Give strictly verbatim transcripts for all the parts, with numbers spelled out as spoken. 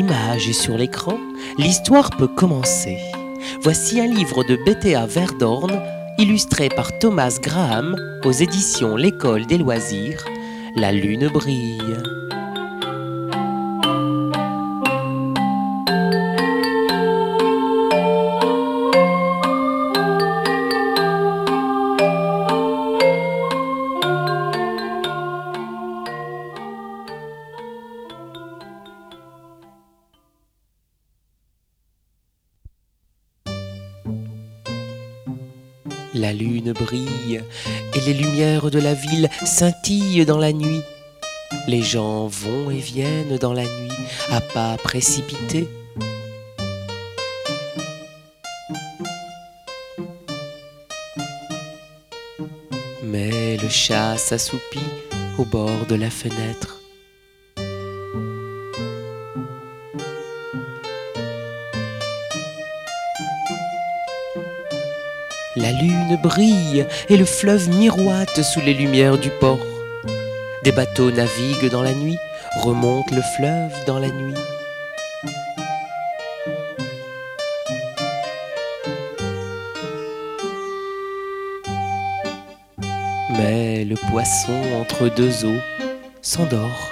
l'image est sur l'écran, l'histoire peut commencer. Voici un livre de Bethea Verdorn, illustré par Thomas Graham, aux éditions L'École des loisirs. La lune brille. La lune brille et les lumières de la ville scintillent dans la nuit. Les gens vont et viennent dans la nuit à pas précipités. Mais le chat s'assoupit au bord de la fenêtre. La lune brille et le fleuve miroite sous les lumières du port. Des bateaux naviguent dans la nuit, remontent le fleuve dans la nuit. Mais le poisson entre deux eaux s'endort.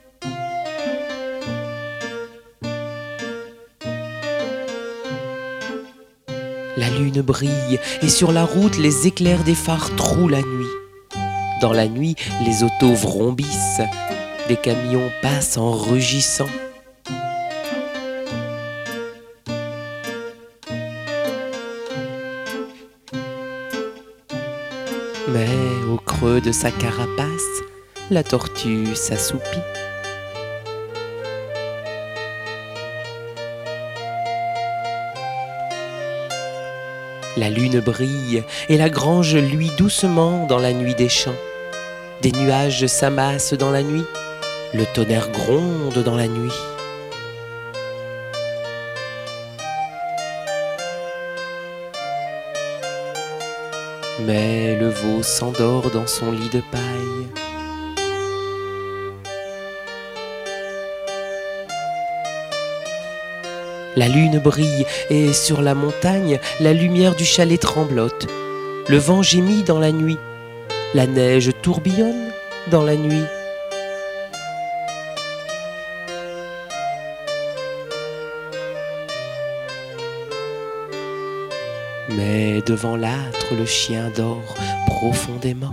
La lune brille et sur la route les éclairs des phares trouent la nuit. Dans la nuit, les autos vrombissent, des camions passent en rugissant. Mais au creux de sa carapace, la tortue s'assoupit. La lune brille et la grange luit doucement dans la nuit des champs. Des nuages s'amassent dans la nuit, le tonnerre gronde dans la nuit. Mais le veau s'endort dans son lit de paille. La lune brille et sur la montagne, la lumière du chalet tremblote. Le vent gémit dans la nuit, la neige tourbillonne dans la nuit. Mais devant l'âtre, le chien dort profondément.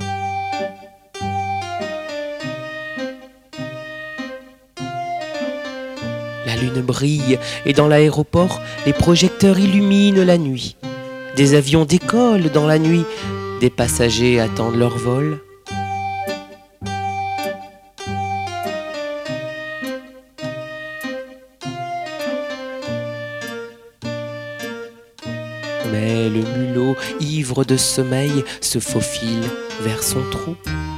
La lune brille et dans l'aéroport, les projecteurs illuminent la nuit. Des avions décollent dans la nuit, des passagers attendent leur vol. Mais le mulot, ivre de sommeil, se faufile vers son trou.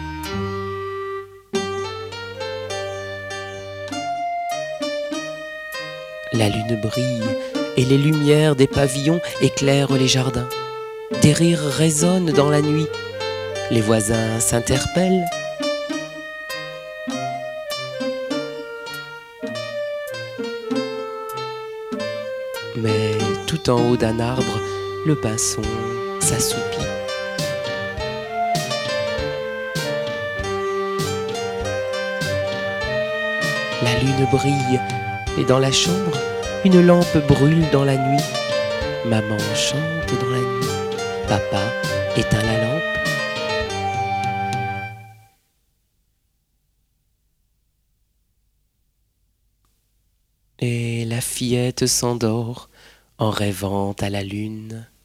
La lune brille et les lumières des pavillons éclairent les jardins. Des rires résonnent dans la nuit. Les voisins s'interpellent. Mais tout en haut d'un arbre, le pinson s'assoupit. La lune brille et dans la chambre, une lampe brûle dans la nuit. Maman chante dans la nuit. Papa éteint la lampe. Et la fillette s'endort en rêvant à la lune.